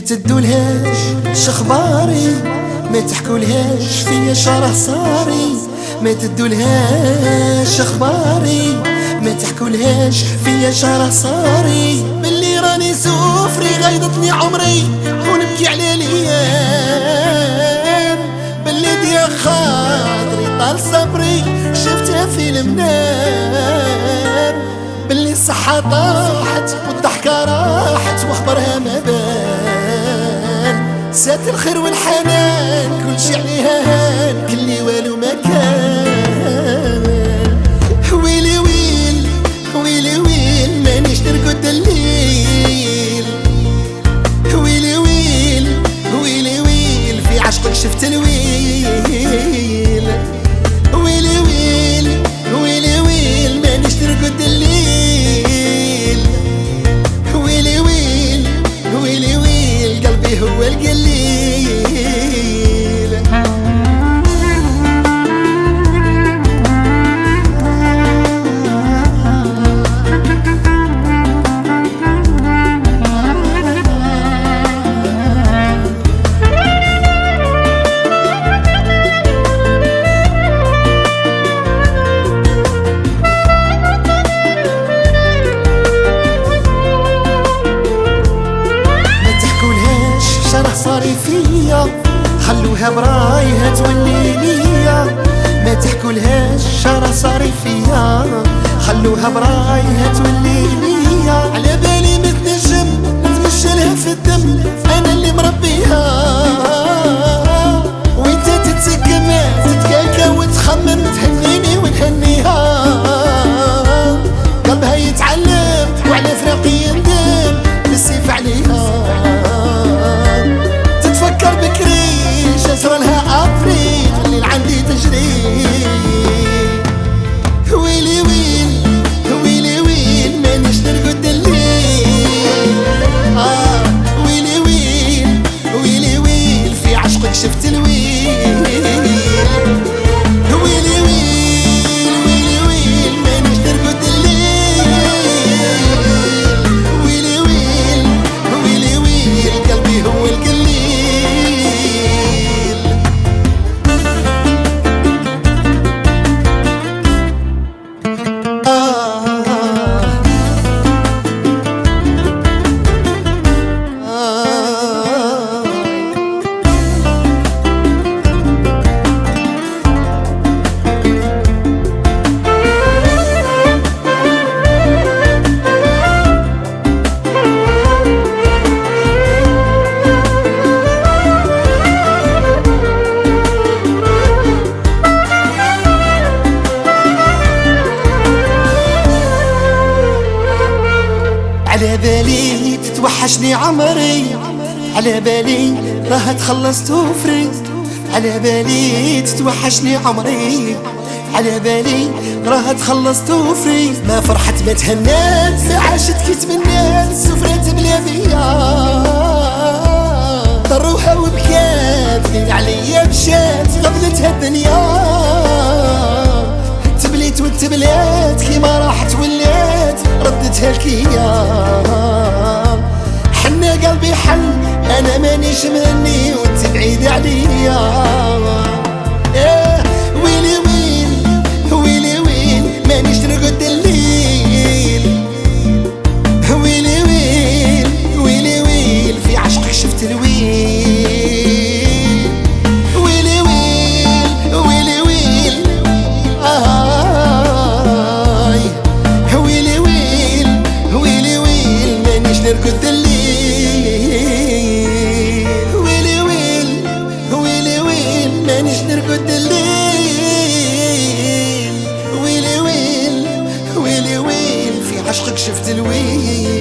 تدولهاش شخباري، ما تحكولهاش فيا شرح صاري، ما تدولهاش اخباري، ما تحكولهاش فيا شرح صاري. باللي راني سوفري غيضتني عمري ونبكي على الايام، باللي ديا خاطري طال صبري شفتها في المنام، باللي الصحة طاحت والضحكة راحت واخبارها ما بان، سات الخير والحنان كل شي عليها هان كلي والو ما كان. ويلي ويل ويلي ويل مانيش نرقد الليل، ويلي ويل ويلي ويل في عشقك شفت الويل، ويلي ويل ويلي ويل مانيش نرقد الليل، ويلي ويل ويلي ويل قلبي هو القليل. شرح صاري فيا خلوها برايها تولي ليا، ما تحكولهاش شرح صاري فيا خلوها برايها تولي ليا. على بالي متنجم نتمشلها في الدم انا اللي مربيها، وانت تتسقم تتكاكا وتخمم تهنيني ونهنيها، قلبها يتعلم وعلى فراقي يندم بالسيف عليها، تتفكر بكري جسر لها افريد الليل عندي تجري. ويلي ويل ويلي ويل مانيش نرقد الليل، ويلي ويل ويلي ويل في عشقك شفت الويل، ويلي ويل ويلي ويل مانيش نرقد الليل، ويلي ويل ويلي ويل قلبي هو القليل. على بالي تتوحشني عمري، على بالي راها تخلص توفري، على بالي تتوحشني عمري، على بالي راها تخلص توفري. ما فرحت ما تهنات عاشت كي تمنات سفرات بلا بيا، طروحة وبكات لين عليا مشات قبلتها الدنيا، تبليت وتبلات كيما راحت ولات ردتها الكيا. حنا قلبي حل انا مانيش مني وانت بعيد عليا، ويلي ويل ويلي ويل مانيش نرقد الليل، ويلي ويل ويلي ويل في عشقك شفت الويل، ويلي ويل ويلي ويل ويلي ويل ويلي ويل مانيش نرقد الليل، ويلي ويل ويلي ويل مانيش نرقد الليل، ويلي ويل ويلي ويل في عشقك شفت الويل.